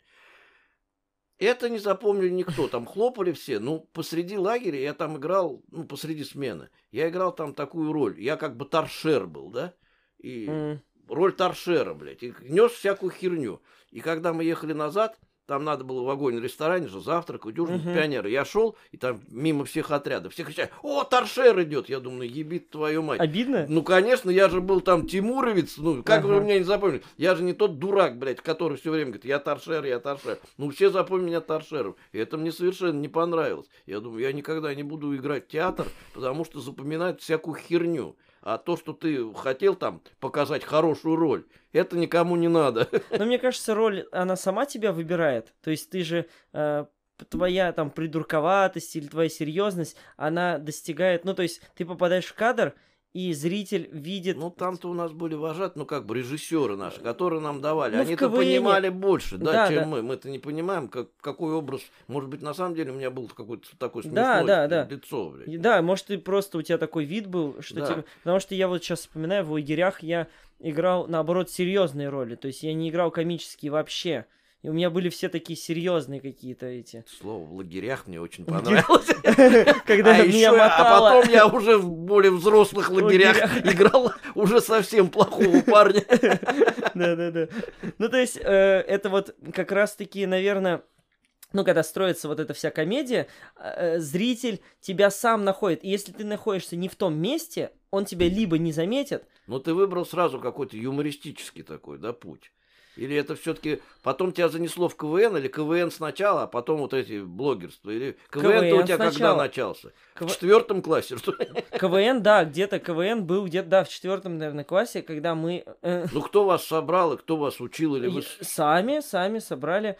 Это не запомнили никто, там хлопали все. Ну, посреди лагеря я там играл, ну, посреди смены, я играл там такую роль. Я как бы торшер был, да, и М. роль торшера, блядь, и нес всякую херню. И когда мы ехали назад, там надо было в вагоне-ресторане же завтракать, ужинать, Мгм. пионеры. Я шел, и там мимо всех отрядов, все кричали: «О, торшер идет!» Я думаю, ну, ебит твою мать. Обидно? Ну, конечно, я же был там тимуровец, ну, как вы Ага. меня не запомнили? Я же не тот дурак, блядь, который все время говорит: я торшер, я торшер. Ну, все запомнили меня торшером. И это мне совершенно не понравилось. Я думаю, я никогда не буду играть в театр, потому что запоминают всякую херню. А то, что ты хотел там показать хорошую роль, это никому не надо. Но мне кажется, роль, она сама тебя выбирает. То есть ты же, э, п- твоя там придурковатость или твоя серьезность, она достигает, ну то есть ты попадаешь в кадр, и зритель видит... Ну, там-то у нас были вожаты, ну, как бы режиссеры наши, которые нам давали. Ну, в Они-то КВН. понимали больше, да, Да, чем да. мы. Мы-то не понимаем, как, какой образ. Может быть, на самом деле у меня был какой-то такой Да, смешной да, да. лицо, блядь. И Да, может, ты просто у тебя такой вид был, что Да. тебе... Потому что я вот сейчас вспоминаю, в лагерях я играл, наоборот, серьезные роли. То есть я не играл комические вообще. И у меня были все такие серьезные какие-то эти. Слово в лагерях мне очень понравилось. Когда а меня еще, мотало. А потом я уже в более взрослых лагерях играл уже совсем плохого парня. Да-да-да. Ну, то есть, э, это вот как раз-таки, наверное... Ну, когда строится вот эта вся комедия, э, зритель тебя сам находит. И если ты находишься не в том месте, он тебя либо не заметит. Но ты выбрал сразу какой-то юмористический такой, да, путь. Или это все-таки потом тебя занесло в КВН, или КВН сначала, а потом вот эти блогерства? Или КВН-то у тебя сначала. когда начался? КВ... В четвертом классе, что ли? КВН, да, где-то КВН был где-то, да, в четвертом, наверное, классе, когда мы... Э... Ну, кто вас собрал и кто вас учил? Или вы... Сами, сами собрали.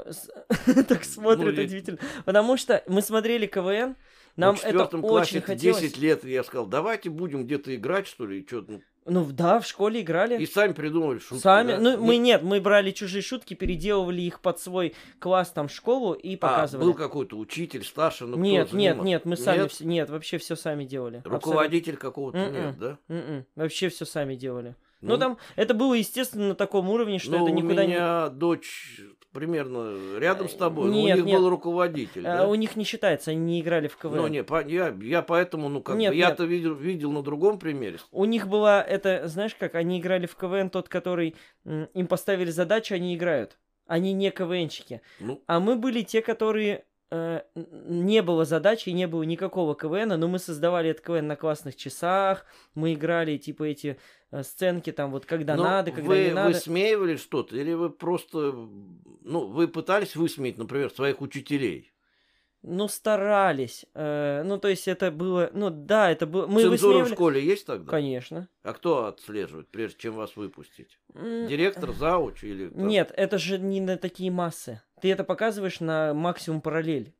Так смотрят Ну, удивительно. Потому что мы смотрели КВН, нам в это четвертом классе очень хотелось. десять лет, я сказал, давайте будем где-то играть, что ли, и что ну... Ну да, в школе играли. И сами придумывали шутки. Сами, да? ну мы нет, мы брали чужие шутки, переделывали их под свой класс, там, школу и показывали. А, был какой-то учитель, старший, ну Нет, кто нет, занимал? нет, мы сами, Нет? все, нет, вообще все сами делали. Руководитель какого-то М-м. нет, да? М-м. Вообще все сами делали. Ну, Ну там, это было, естественно, на таком уровне, что ну, это никуда у не... меня дочь примерно рядом с тобой, но у Нет, них нет. был руководитель, А, да? у них не считается, они не играли в КВН. Ну, не, по- я, я поэтому, ну, как Нет, бы, я-то видел, видел на другом примере. У них была, это, знаешь как, они играли в КВН, тот, который, м, им поставили задачу, они играют. Они не КВНчики. Ну, А мы были те, которые... э, н- не было задачи, не было никакого КВНа, но мы создавали этот КВН на классных часах, мы играли, типа, эти э, сценки, там, вот, когда но надо, когда вы не надо. высмеивали что-то, или вы просто, ну, вы пытались высмеять, например, своих учителей? Ну, старались. Э, ну, то есть, это было... Ну, да, это было... Мы Цензура в высмеивали... школе есть тогда? Конечно. А кто отслеживает, прежде чем вас выпустить? М, Директор, зауч или кто? Нет, это же не на такие массы. Ты это показываешь на максимум параллель.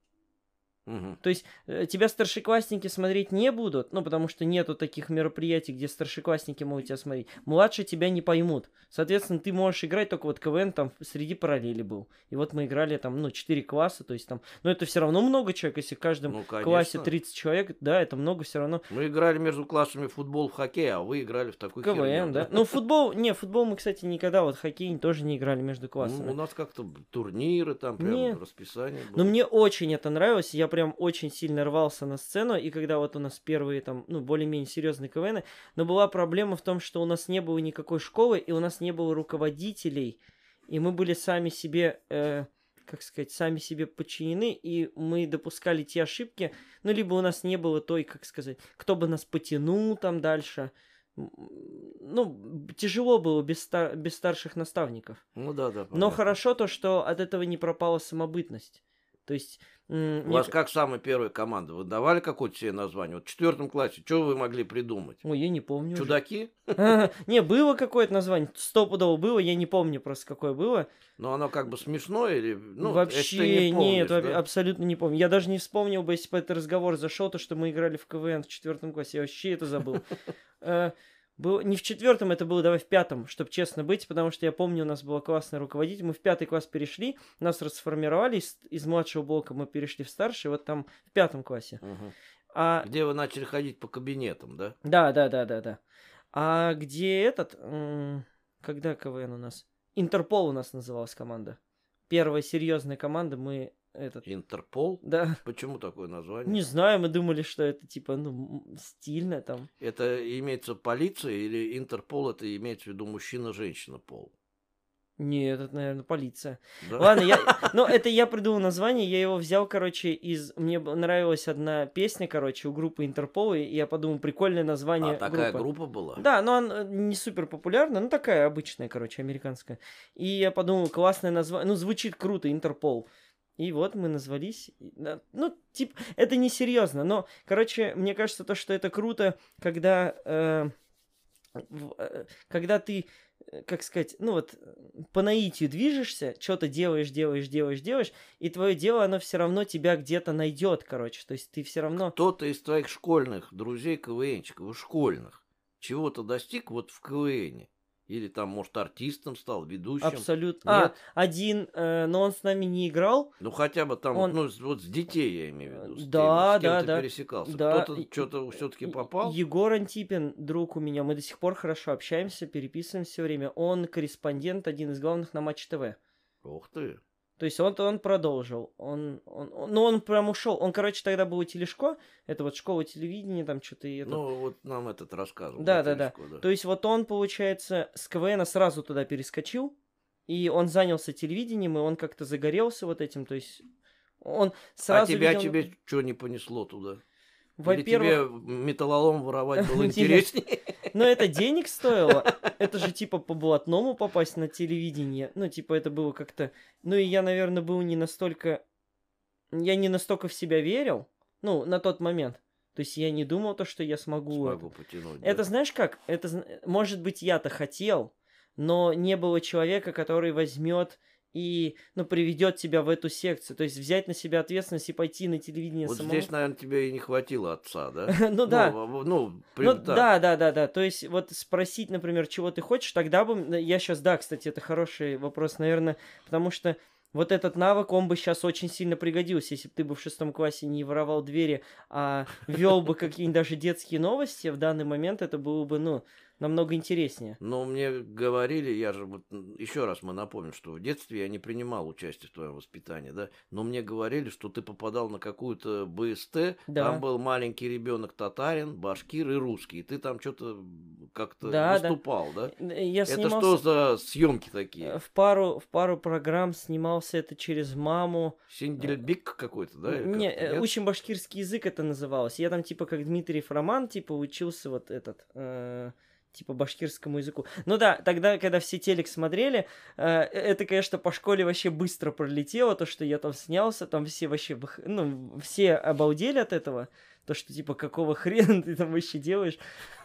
Мгм. То есть э, тебя старшеклассники смотреть не будут, ну, потому что нету таких мероприятий, где старшеклассники могут тебя смотреть. Младше тебя не поймут. Соответственно, ты можешь играть только вот КВН там среди параллели был. И вот мы играли там, ну, четыре класса, то есть там... Но это все равно много человек, если в каждом Ну, классе конечно. тридцать человек, да, это много все равно. Мы играли между классами в футбол, в хоккей, а вы играли в такую КВН, херню, да. Ну, футбол, не, футбол мы, кстати, никогда, вот хоккей тоже не играли между Ну, классами. у нас как-то турниры там прям Не. расписание было. Но мне очень это нравилось, я прям очень сильно рвался на сцену, и когда вот у нас первые там, ну, более-менее серьезные КВНы, но была проблема в том, что у нас не было никакой школы, и у нас не было руководителей, и мы были сами себе, э, как сказать, сами себе подчинены, и мы допускали те ошибки, ну, либо у нас не было той, как сказать, кто бы нас потянул там дальше. М, Ну, тяжело было без, стар- без старших наставников. Ну да, да. Но понятно. хорошо то, что от этого не пропала самобытность. То есть... м, У мне вас к- как самая первая команда? Вы давали какое-то себе название? Вот в четвертом классе, что вы могли придумать? Ой, я не помню уже. Чудаки? Ага, Не, было какое-то название, стопудово было, я не помню просто какое было. Но оно как бы смешное или... Ну, Вообще это ты не помнишь, нет, да? воб- абсолютно не помню. Я даже не вспомнил бы, если бы этот разговор зашел, то, что мы играли в КВН в четвертом классе. Я вообще это забыл. Э, был- Не в четвертом, это было, давай в пятом, чтобы честно быть, потому что я помню, у нас была классная руководитель. Мы в пятый класс перешли, нас расформировали, из, из младшего блока мы перешли в старший, вот там в пятом классе. Мгм. А Где вы начали ходить по кабинетам, да? Да, да, да, да, да. А где этот... м, Когда КВН у нас? Интерпол у нас называлась команда. Первая серьезная команда, мы этот... Интерпол? Да, Почему такое название? не знаю, мы думали, что это типа, ну, м, стильно там. Это имеется полиция или Интерпол, это имеется в виду мужчина-женщина пол? Нет, это, наверное, полиция. Да? Ладно, я... Ну, это я придумал название, я его взял, короче, из... Мне б- нравилась одна песня, короче, у группы Интерпол, и я подумал, прикольное название А такая группы. группа была? Да, но она не супер популярна, ну такая обычная, короче, американская. И я подумал, классное название, ну звучит круто, Интерпол. И вот мы назвались. И, да, Ну, типа, это не серьезно, но, короче, мне кажется, то, что это круто, когда, э, в- э, когда ты, э, как сказать, ну вот, э, по наитию движешься, что-то делаешь, делаешь, делаешь, делаешь, и твое дело, оно все равно тебя где-то найдет, короче. То есть ты все равно... Кто-то из твоих школьных друзей КВНчиков, школьных, чего-то достиг вот в КВНе? Или там, может, артистом стал, ведущим? Абсолютно. А, Нет? один, э, но он с нами не играл. Ну, хотя бы там, Он- ну, с- вот с детей я имею в виду. С Да, кем, с кем да, ты да. пересекался. Да, Кто-то и- что-то все-таки И- попал? Егор Антипин, друг у меня, мы до сих пор хорошо общаемся, переписываем все время. Он корреспондент, один из главных на Матч ТВ. Ух ты. То есть он, он продолжил. Он, он, он- ну, он прям ушел. Он, короче, тогда был у Телешко. Это вот школа телевидения, там что-то и это. Ну, вот нам этот рассказывал. Да, да, да, да. Телешко, да. То есть вот он, получается, с КВН сразу туда перескочил. И он занялся телевидением, и он как-то загорелся вот этим. То есть он А сразу тебя видел... тебе что не понесло туда? Или Во-первых, тебе металлолом воровать было Нет. интереснее? но это денег стоило. Это же типа по блатному попасть на телевидение. Ну, типа это было как-то... Ну, и я, наверное, был не настолько... Я не настолько в себя верил. Ну, на тот момент. То есть я не думал то, что я смогу... это. Смогу потянуть. Это да. знаешь как? Это, зн- может быть, я-то хотел, но не было человека, который возьмет и, ну, приведет тебя в эту секцию. То есть взять на себя ответственность и пойти на телевидение Вот самому. здесь, наверное, тебе и не хватило отца, да? Ну да. Ну, в- ну, при- Ну так. да, да, да, да. То есть вот спросить, например, чего ты хочешь, тогда бы... м, Я сейчас, да, кстати, это хороший вопрос, наверное, потому что вот этот навык, он бы сейчас очень сильно пригодился, если бы ты бы в шестом классе не воровал двери, а вел бы какие-нибудь даже детские новости, в данный момент это было бы, ну, намного интереснее. Но мне говорили, я же вот еще раз мы напомним, что в детстве я не принимал участие в твоем воспитании, да, но мне говорили, что ты попадал на какую-то БСТ, Да. там был маленький ребенок татарин, башкир и русский, и ты там что-то как-то Да, да. выступал, да? Н- Я Это снимался... что за съемки такие? э, В пару, в пару программ снимался это через маму. Синдельбик какой-то, да? или Не, как-то, э, нет? учим башкирский язык это называлось. Я там типа как Дмитриев Роман, типа учился вот этот, э, типа башкирскому языку. Ну да, тогда, когда все телек смотрели, э, это, конечно, по школе вообще быстро пролетело, то, что я там снялся, там все вообще, вых- ну, все обалдели от этого. То, что, типа, какого хрена ты там вообще делаешь?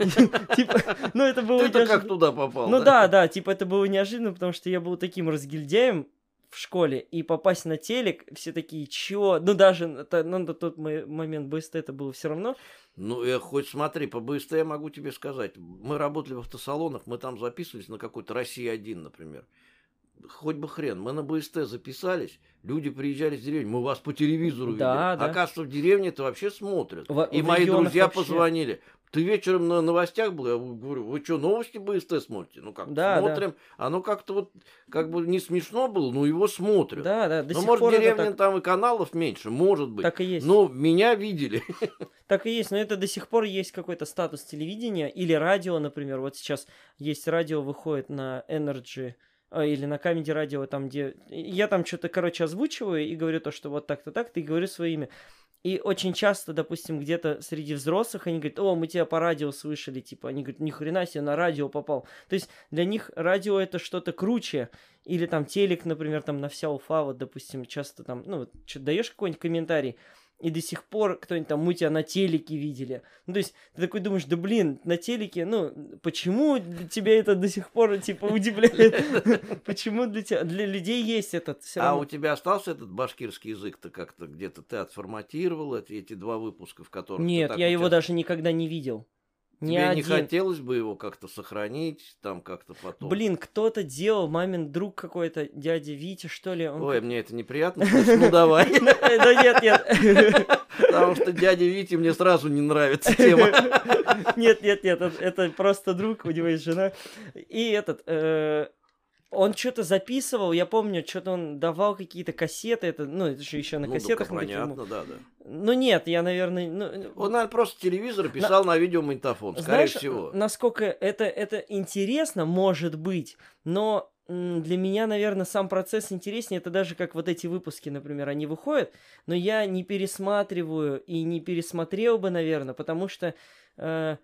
Типа, ну, это было Ты-то как неожиданно. туда попал, Ну да, да, типа это было неожиданно, потому что я был таким разгильдяем в школе, и попасть на телек, все такие, чё? Ну даже на, то- ну, на тот мо- момент БСТ это было все равно. Ну, я хоть смотри, по БСТ я могу тебе сказать. Мы работали в автосалонах, мы там записывались на какой-то Россия один, например. Хоть бы хрен, мы на БСТ записались, люди приезжали с деревни, мы вас по телевизору Да, видели. да. Оказывается, в деревне это вообще смотрят. Во- И в мои регионах друзья вообще. позвонили. Ты вечером на новостях был? Я говорю, вы что, новости БСТ смотрите? Ну как, Да, да. смотрим. Оно как-то вот, как бы не смешно было, но его смотрят. Да, да, до Ну, сих может, в пор это деревне так, там и каналов меньше, может быть. так и есть. Но меня видели. Так и есть, но это до сих пор есть какой-то статус телевидения или радио, например. Вот сейчас есть радио, выходит на Energy а, или на Comedy радио, там где... Я там что-то, короче, озвучиваю и говорю то, что вот так-то так, ты говорю свое имя. И очень часто, допустим, где-то среди взрослых они говорят, о, мы тебя по радио слышали, типа, они говорят, ни хрена себе, на радио попал. То есть для них радио это что-то круче, или там телек, например, там на вся Уфа, вот, допустим, часто там, ну, что-то даешь какой-нибудь комментарий, и до сих пор кто-нибудь там, мы тебя на телеке видели. Ну, то есть ты такой думаешь, да блин, на телеке, ну, почему для тебя это до сих пор, типа, удивляет? Почему для тебя, для людей есть этот все А равно. у тебя остался этот башкирский язык-то как-то где-то ты отформатировал эти, эти два выпуска, в которых ты Нет, так я его участвовал? даже никогда не видел. Ни Тебе не один. хотелось бы его как-то сохранить, там как-то потом? Блин, кто-то делал, мамин друг какой-то, дядя Витя, что ли. он Ой, как- мне это неприятно, слышать. Ну давай. Да нет, нет. Потому что дядя Витя мне сразу не нравится тема. Нет, нет, нет, это, это просто друг, у него есть жена. И этот, э, он что-то записывал, я помню, что-то он давал какие-то кассеты, это, ну, это же еще на Ну, кассетах. только на таких, понятно, да, да. ну, нет, я, наверное, ну, Он, наверное, просто телевизор писал на видеомагнитофон, скорее знаешь, всего. насколько это, это интересно, может быть, но м, для меня, наверное, сам процесс интереснее. Это даже как вот эти выпуски, например, они выходят, но я не пересматриваю и не пересмотрел бы, наверное, потому что э,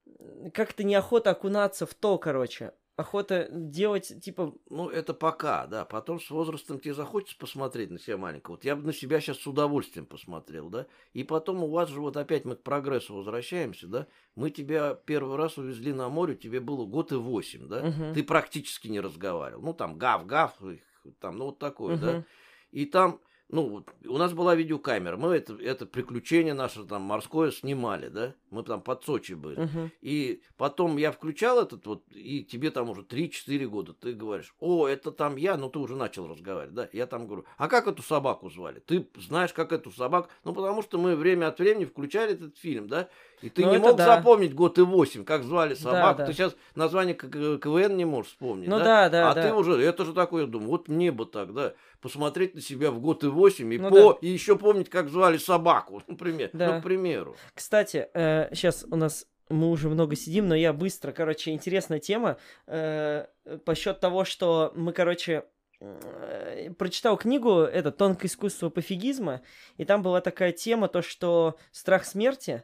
как-то неохота окунаться в то, короче. Охота делать, типа... Ну, это пока, да. Потом с возрастом тебе захочется посмотреть на себя маленького. Вот я бы на себя сейчас с удовольствием посмотрел, да. И потом у вас же вот опять мы к прогрессу возвращаемся, да. Мы тебя первый раз увезли на море, тебе было год и восемь, да. Мгм. Ты практически не разговаривал. Ну, там гав-гав, там, ну, вот такое, да. Мгм. И там Ну, вот у нас была видеокамера, мы это, это приключение наше там морское снимали, да, мы там под Сочи были. Мгм. И потом я включал этот вот, и тебе там уже три-четыре года, ты говоришь, о, это там я, ну ты уже начал разговаривать, да, я там говорю, а как эту собаку звали? Ты знаешь, как эту собаку? Ну, потому что мы время от времени включали этот фильм, да, и ты Ну, не это мог да. запомнить год и восемь, как звали собаку, да. ты сейчас название К- К- КВН не можешь вспомнить, Ну да? да, да, А ты да. уже, это же такое, я думаю, вот мне бы так, да, посмотреть на себя в год и восемь, и, Ну по, да. и еще помнить, как звали собаку, например, ну, Да. к примеру. Кстати, сейчас у нас мы уже много сидим, но я быстро, короче, интересная тема. э, По счету того, что мы, короче, э, прочитал книгу, это «Тонкое искусство пофигизма», и там была такая тема, то, что страх смерти,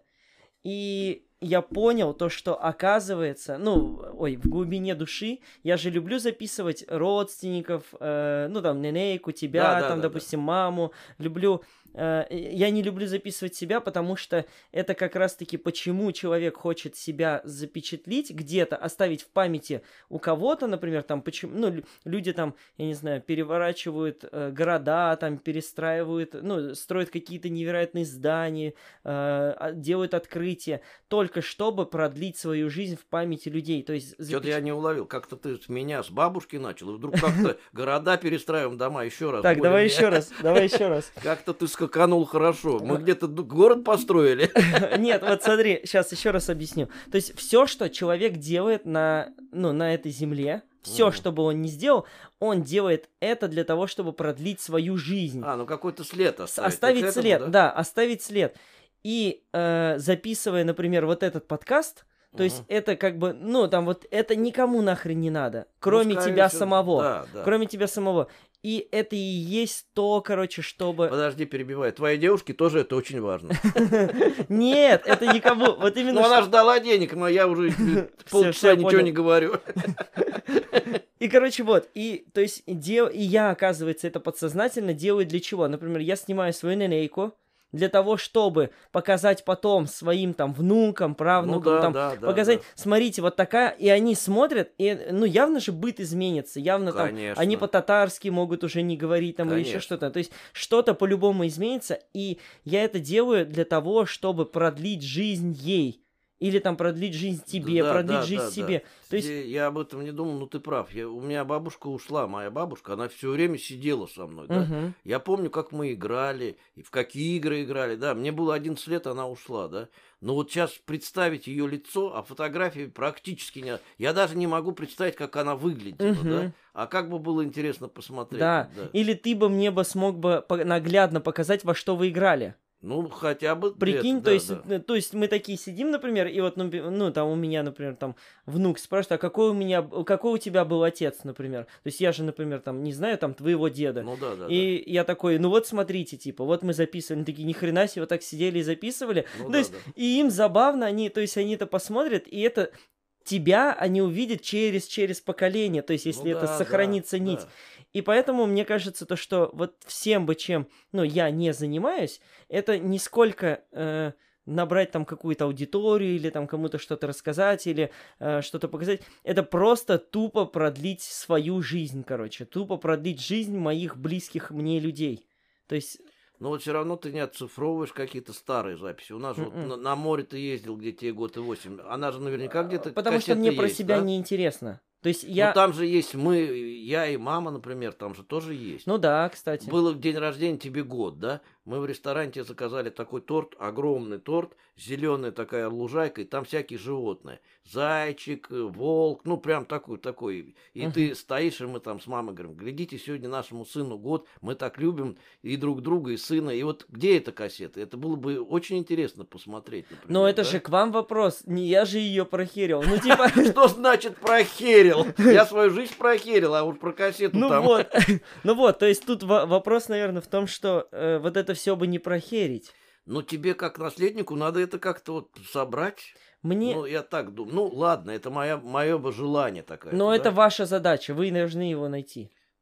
и я понял то, что оказывается, ну, ой, в глубине души, я же люблю записывать родственников, э, ну, там, Ненейку, тебя, Да, да, там, да, да. допустим, маму, люблю, э, я не люблю записывать себя, потому что это как раз-таки почему человек хочет себя запечатлить где-то, оставить в памяти у кого-то, например, там, почему, ну, лю- люди там, я не знаю, переворачивают э, города, там, перестраивают, ну, строят какие-то невероятные здания, э, а- делают открытия, только чтобы продлить свою жизнь в памяти людей. То есть Что-то запеч- я не уловил, как-то ты с меня с бабушки начал, и вдруг как-то города перестраиваем, дома, еще раз. Так, давай более-менее. еще раз, давай еще раз. Как-то ты скаканул хорошо. Мы где-то ду- город построили. Нет, вот смотри, сейчас еще раз объясню. То есть все, что человек делает на, ну, на этой земле, все, Мгм. что бы он ни сделал, он делает это для того, чтобы продлить свою жизнь. А, ну какой-то след С- оставить. Ты Оставить к этому, след, да? да, оставить след. И э, записывая, например, вот этот подкаст, то есть Мгм. это как бы, ну, там вот, это никому нахрен не надо, Ну, кроме скорее тебя всего, самого. Да, да. Кроме тебя самого. И это и есть то, короче, чтобы... Подожди, перебивай. Твоей девушке тоже это очень важно. Нет, это никому. Вот именно Ну, она что- ждала денег, но я уже Всё, полчаса всё, я ничего понял. не говорю. И, короче, вот, и, то есть, дел... и я, оказывается, это подсознательно делаю для чего? Например, я снимаю свою ненейку для того, чтобы показать потом своим там внукам, Ну правнукам, да, там, да, да. показать, да. смотрите, вот такая, и они смотрят, и, ну, явно же быт изменится, явно там, Конечно. они по-татарски могут уже не говорить там или еще Конечно. что-то, то есть, что-то по-любому изменится, и я это делаю для того, чтобы продлить жизнь ей, или там продлить жизнь тебе, Да, продлить да, жизнь да, да. себе, то есть, Где Я об этом не думал, но ты прав. Я, у меня бабушка ушла, моя бабушка, она все время сидела со мной, да. мгм. Я помню, как мы играли, и в какие игры играли, да. Мне было одиннадцать лет, она ушла, да. Но вот сейчас представить ее лицо, а фотографии практически не... Я даже не могу представить, как она выглядела, Мгм. да. А как бы было интересно посмотреть. Да. Или ты бы мне бы смог бы по- наглядно показать, во что вы играли. Ну, хотя бы Прикинь, это, то да, есть, да. э, то есть мы такие сидим, например, и вот, ну, би- ну, там у меня, например, там внук спрашивает, а какой у меня, б- какой у тебя был отец, например. То есть я же, например, там, не знаю, там, твоего деда. Ну да, да, И я такой, ну вот смотрите, типа, вот мы записывали, они такие, ни хрена себе, вот так сидели и записывали. Ну то да, есть, да. и им забавно, они, то есть, они это посмотрят, и это тебя они увидят через, через поколение, то есть, если Ну это да, сохранится да, нить. да. И поэтому мне кажется, то, что вот всем бы чем, ну, я не занимаюсь, это не сколько э, набрать там какую-то аудиторию или там кому-то что-то рассказать или э, что-то показать. Это просто тупо продлить свою жизнь, короче. Тупо продлить жизнь моих близких мне людей. То есть... Но вот все равно ты не оцифровываешь какие-то старые записи. У нас же вот М-м. на, на море ты ездил, где тебе год и восемь. Она же наверняка где-то Потому что кассеты мне про есть, себя да? не интересно. То есть Ну я... там же есть мы, я и мама, например, там же тоже есть. Ну да, кстати. Было день рождения, тебе год, да? Мы в ресторане тебе заказали такой торт, огромный торт, зеленая такая лужайка, и там всякие животные. Зайчик, э, волк, ну прям такой, такой. И Мгм. ты стоишь, и мы там с мамой говорим, глядите, сегодня нашему сыну год, мы так любим и друг друга, и сына. И вот где эта кассета? Это было бы очень интересно посмотреть, например. Но это да? же к вам вопрос. Не я же ее прохерил. Ну типа... Что значит прохерил? Я свою жизнь прохерил, а вот про кассету Ну там... вот, ну вот, то есть тут во- вопрос, наверное, в том, что э, вот это все бы не прохерить. Ну, тебе как наследнику надо это как-то вот собрать. Мне, Ну, я так думаю. Ну, ладно, это моя, мое бы желание такое. но это ваша задача, вы должны его найти.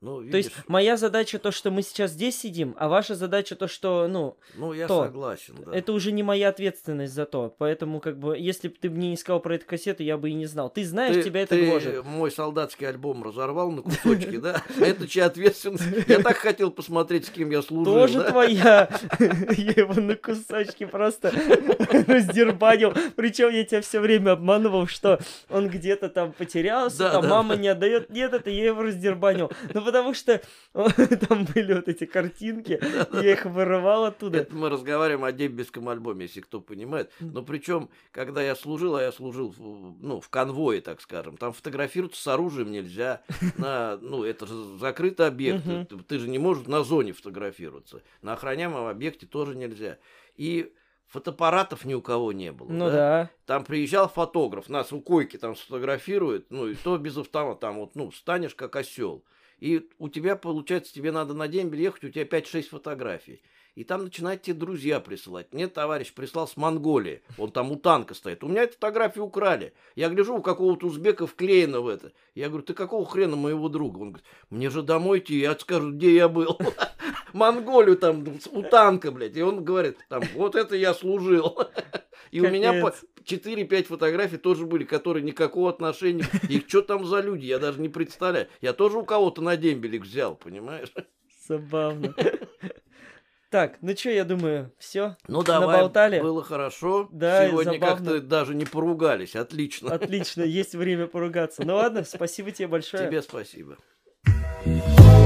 Ну, То есть видишь, моя задача то, что мы сейчас здесь сидим, а ваша задача то, что, ну, ну, я то. согласен, да. Это уже не моя ответственность за то. Поэтому, как бы, если бы ты мне не сказал про эту кассету, я бы и не знал. Ты знаешь, Ты, тебя это ты гложет. мой солдатский альбом разорвал на кусочки, да? А это чья ответственность? Я так хотел посмотреть, с кем я служил, Тоже да? твоя. Я его на кусочки просто раздербанил. Причем я тебя все время обманывал, что он где-то там потерялся, Да, там да, мама да. не отдает. Нет, это я его раздербанил. Ну, потому что там были вот эти картинки, я их вырывал оттуда. Это мы разговариваем о дембельском альбоме, если кто понимает. Но причем, когда я служил, а я служил в, ну, в конвое, так скажем, там фотографироваться с оружием нельзя. На, ну, это же закрытый объект. Мгм. Ты, ты же не можешь на зоне фотографироваться. На охраняемом объекте тоже нельзя. И фотоаппаратов ни у кого не было. Ну да? да. Там приезжал фотограф, нас у койки там сфотографирует, ну и то без автомата, там вот, ну, встанешь как осел. И у тебя, получается, тебе надо на дембель ехать, у тебя пять-шесть фотографий. И там начинают тебе друзья присылать. Мне товарищ прислал с Монголии, он там у танка стоит. У меня эту фотографию украли. Я гляжу, у какого-то узбека вклеено в это. Я говорю, ты какого хрена моего друга? Он говорит, мне же домой идти, я скажу, где я был. Монголию там у танка, блядь. И он говорит, там, вот это я служил. И у меня по Капец. четыре-пять фотографий тоже были, которые никакого отношения. Их что там за люди, я даже не представляю. Я тоже у кого-то на дембелик взял, понимаешь? Забавно. Так, ну что, я думаю, все. Ну давай, Наболтали? было хорошо. Да, Сегодня забавно. как-то даже не поругались, отлично. Отлично, есть время поругаться. Ну ладно, спасибо тебе большое. Тебе спасибо.